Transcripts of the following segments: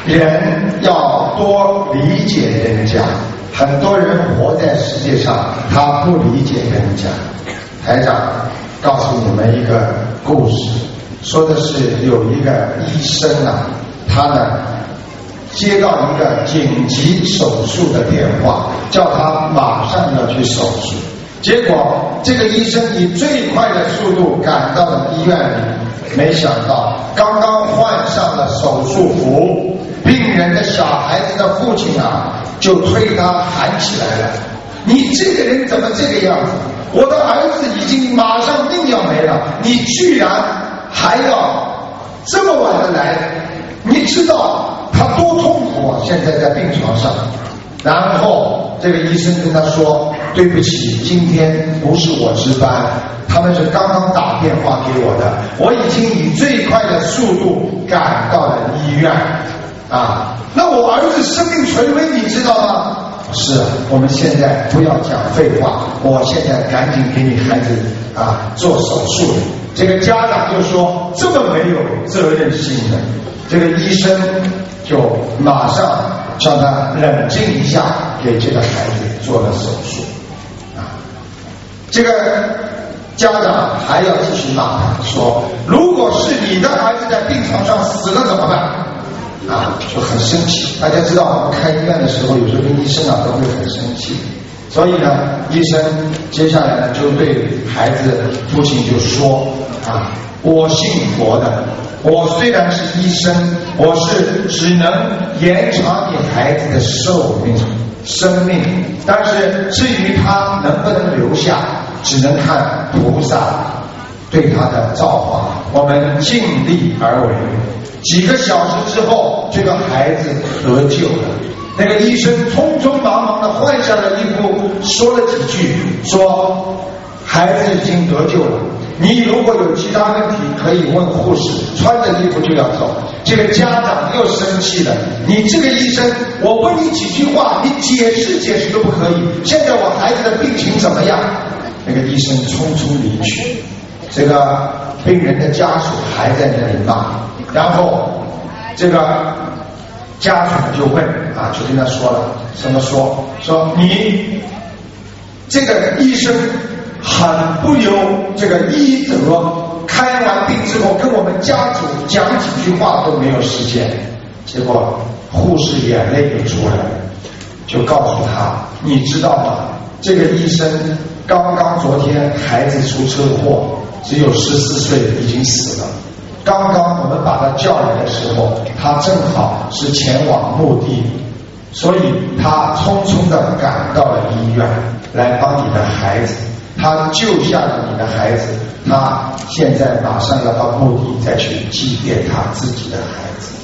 人要多理解人家，很多人活在世界上，他不理解人家。台长告诉你们一个故事，说的是有一个医生啊，他呢接到一个紧急手术的电话，叫他马上要去手术。结果这个医生以最快的速度赶到了医院里，没想到刚刚换上了手术服，病人的小孩子的父亲啊就推他喊起来了：你这个人怎么这个样子？我的儿子已经马上命要没了，你居然还要这么晚的来，你知道他多痛苦啊！现在在病床上。然后这个医生跟他说：对不起，今天不是我值班，他们是刚刚打电话给我的，我已经以最快的速度赶到了医院啊！那我儿子生命垂危，你知道吗？是，我们现在不要讲废话，我现在赶紧给你孩子啊做手术。这个家长就说：这么没有责任心的。这个医生就马上叫他冷静一下，给这个孩子做了手术啊。这个家长还要继续骂他说：如果是你的孩子在病床上死了怎么办啊？就很生气。大家知道我们开医院的时候，有时候跟医生啊都会很生气，所以呢医生接下来呢就对孩子父亲就说啊：我信佛的，我虽然是医生，我是只能延长你孩子的生命，但是至于他能不能留下，只能看菩萨对他的造化，我们尽力而为。几个小时之后，这个孩子得救了。那个医生匆匆忙忙地换下了衣服，说了几句，说孩子已经得救了，你如果有其他问题可以问护士，穿着衣服就要走。这个家长又生气了：你这个医生，我问你几句话，你解释都不可以，现在我孩子的病情怎么样？那个医生匆匆离去，这个病人的家属还在那里骂。然后这个家属就问啊，就跟他说了，说你这个医生很不由这个医德，开完病之后跟我们家属讲几句话都没有时间。结果护士眼泪就出来了，就告诉他：你知道吗？这个医生刚刚昨天孩子出车祸，只有14岁，已经死了。刚刚我们把他叫来的时候，他正好是前往墓地，所以他匆匆地赶到了医院来帮你的孩子。他救下了你的孩子，他现在马上要到墓地再去祭奠他自己的孩子。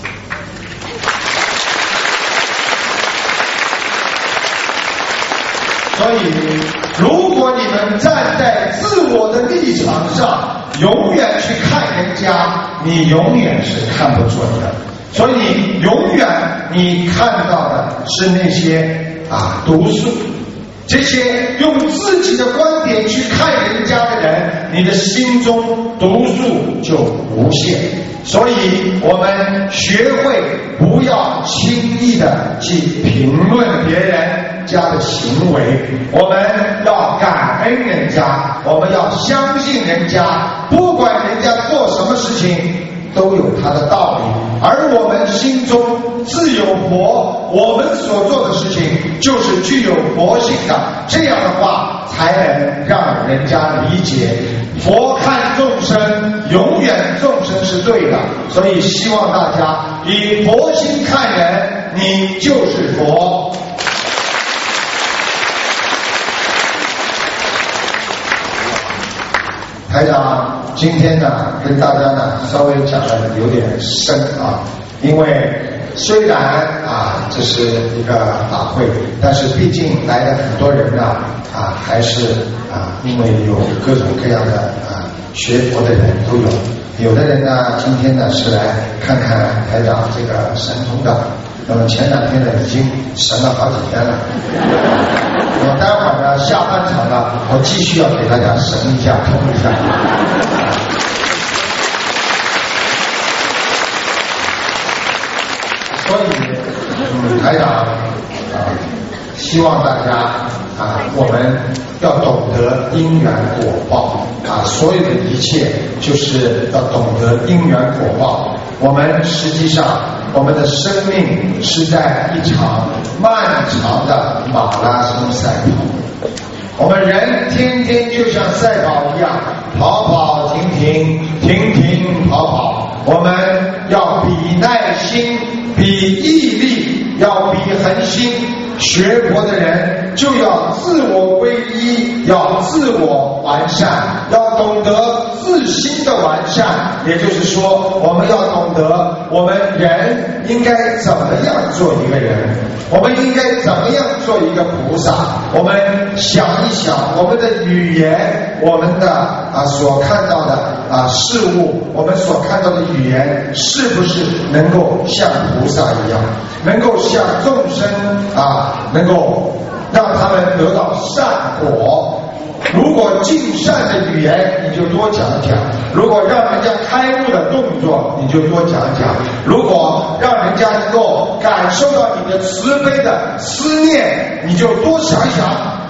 所以如果你们站在自我的立场上，永远去看人家，你永远是看不准的。所以你看到的是那些毒素，这些用自己的观点去看人家的人，你的心中毒素就无限。所以我们学会不要轻易的去评论别人家的行为，我们要感恩人家，我们要相信人家，不管人家做什么事情都有他的道理，而我们心中自有佛，我们所做的事情就是具有佛性的，这样的话才能让人家理解。佛看众生，永远众生是对的，所以希望大家以佛心看人，你就是佛。台长今天呢跟大家呢稍微讲的有点深啊，因为虽然这是一个法会，但是毕竟来的很多人呢还是因为有各种各样的学佛的人都有，有的人呢今天呢是来看看台长这个神通的，那么前2天呢已经神了好几天了，我待会儿呢下半场呢我继续要给大家神一下通一下。 所以台长希望大家我们要懂得因缘果报所有的一切就是要懂得因缘果报。我们实际上我们的生命是在一场漫长的马拉松赛跑，我们人天天就像赛跑一样，跑跑停停，停停跑跑。我们要比耐心，比毅力，要比恒心。学佛的人就要自我归一，要自我完善，要懂得自心的完善。也就是说，我们要懂得我们人应该怎么样做一个人，我们应该怎么样做一个菩萨。我们想一想我们的语言，我们的所看到的事物，我们所看到的语言是不是能够像菩萨一样，能够像众生能够让他们得到善果。如果尽善的语言你就多讲讲，如果让人家开悟的动作你就多讲讲，如果让人家能够感受到你的慈悲的思念你就多想想。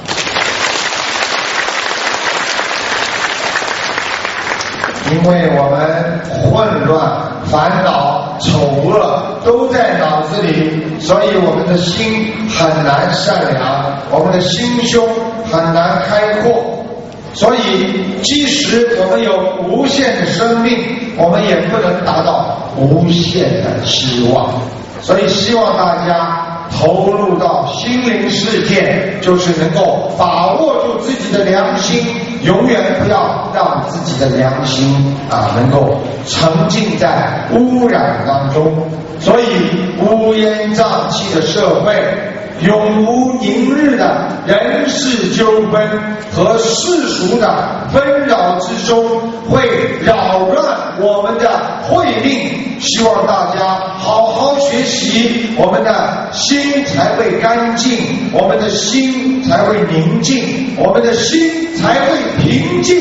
因为我们混乱、烦恼、丑恶都在脑子里，所以我们的心很难善良，我们的心胸很难开阔。所以即使我们有无限的生命，我们也不能达到无限的希望。所以希望大家投入到心灵世界，就是能够把握住自己的良心，永远不要让自己的良心能够沉浸在污染当中。所以乌烟瘴气的社会，永无宁日的人事纠纷和世俗的纷扰之中，会扰乱我们的慧命。希望大家好好学习，我们的心才会干净，我们的心才会宁静，我们的心才会平静。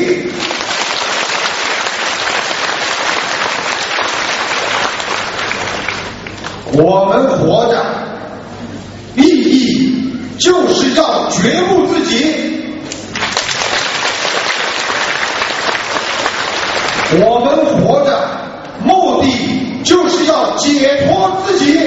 我们活着意义就是要觉悟自己，我们活着目的就是要解脱自己。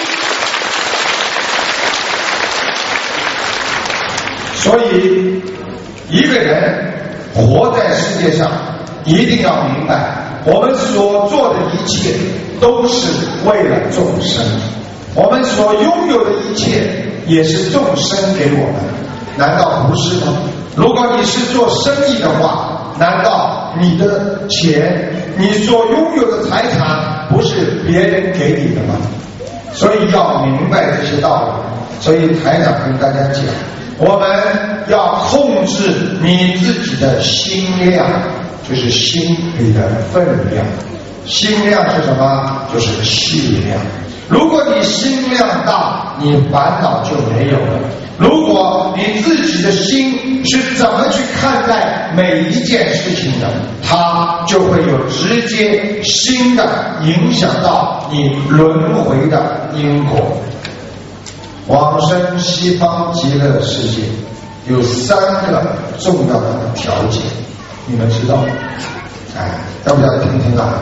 所以一个人活在世界上一定要明白，我们所做的一切都是为了众生，我们所拥有的一切也是众生给我们，难道不是吗？如果你是做生意的话，难道你的钱，你所拥有的财产不是别人给你的吗？所以要明白这些道理。所以台长跟大家讲，我们要控制你自己的心量，就是心里的分量。心量是什么？就是气量。如果你心量大，你烦恼就没有了。如果你自己的心是怎么去看待每一件事情的，它就会有直接心的影响到你轮回的因果。往生西方极乐世界有3个重要的条件，你们知道吗？要不要听听啊？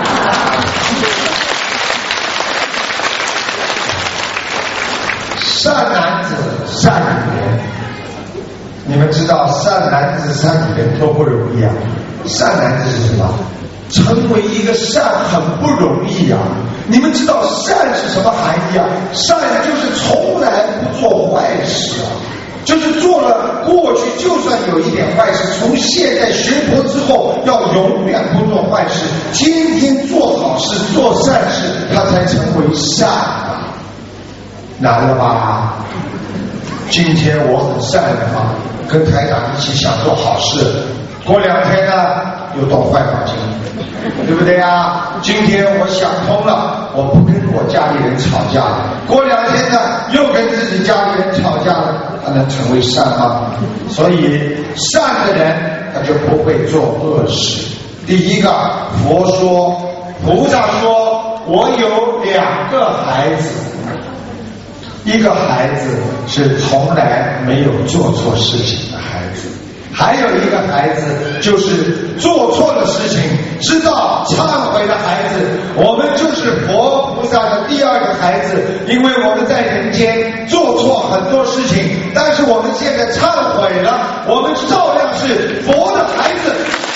善男子善女人，你们知道善男子善女人多不容易啊！善男子是什么？成为一个善很不容易啊！你们知道善是什么含义啊？善就是从来不做坏事啊，就是做了过去就算有一点坏事，从现在学佛之后要永远不做坏事，天天做好事做善事，他才成为善啊！难了吧？今天我很善良跟台长一起想做好事，过2天呢又到坏环境，对不对啊？今天我想通了，我不跟我家里人吵架了，过2天呢又跟自己家里人吵架了，他能成为善吗？所以善的人他就不会做恶事。第一个，佛说，菩萨说， 我有2个孩子，一个孩子是从来没有做错事情的孩子，还有一个孩子就是做错了事情知道忏悔的孩子。我们就是佛菩萨的第2个孩子，因为我们在人间做错很多事情，但是我们现在忏悔了，我们照样是佛的孩子。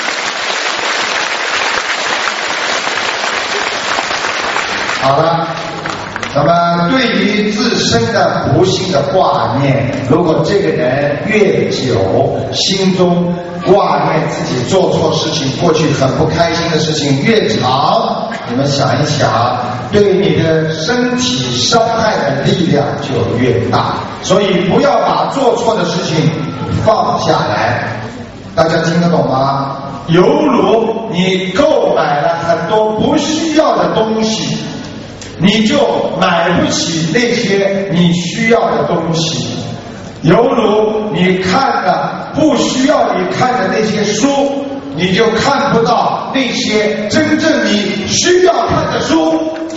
好了，那么对于自身的不幸的挂念，如果这个人越久心中挂念自己做错事情，过去很不开心的事情越长，你们想一想，对你的身体伤害的力量就越大。所以不要把做错的事情放下来。大家听得懂吗？犹如你购买了很多不需要的东西，你就买不起那些你需要的东西。犹如你看了不需要你看的那些书，你就看不到那些真正你需要看的书。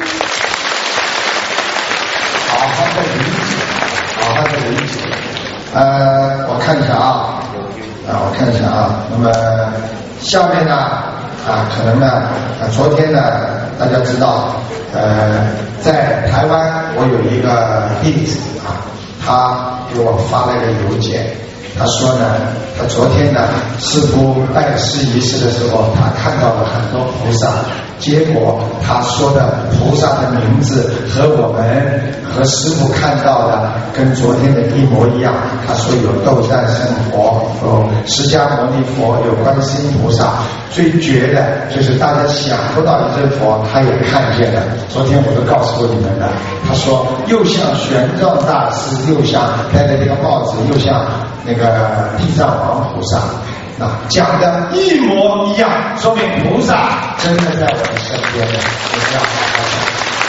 好好的理解，好好的理解。我看一下啊，我看一下啊。那么下面呢，可能呢，昨天呢，大家知道，在台湾我有一个弟子啊，他给我发了一个邮件，他说呢，他昨天呢，师父拜师仪式的时候，他看到了很多菩萨，结果他说的菩萨的名字和我们和师父看到的跟昨天的一模一样。他说有斗战胜佛，有释迦牟尼佛，有观世音菩萨，最绝的就是大家想不到一尊佛他也看见了。昨天我都告诉过你们的，他说又像玄奘大师，又像戴着这个帽子，又像那个地藏王菩萨，讲的一模一样，说明菩萨真的在我们身边的，我们要好好想。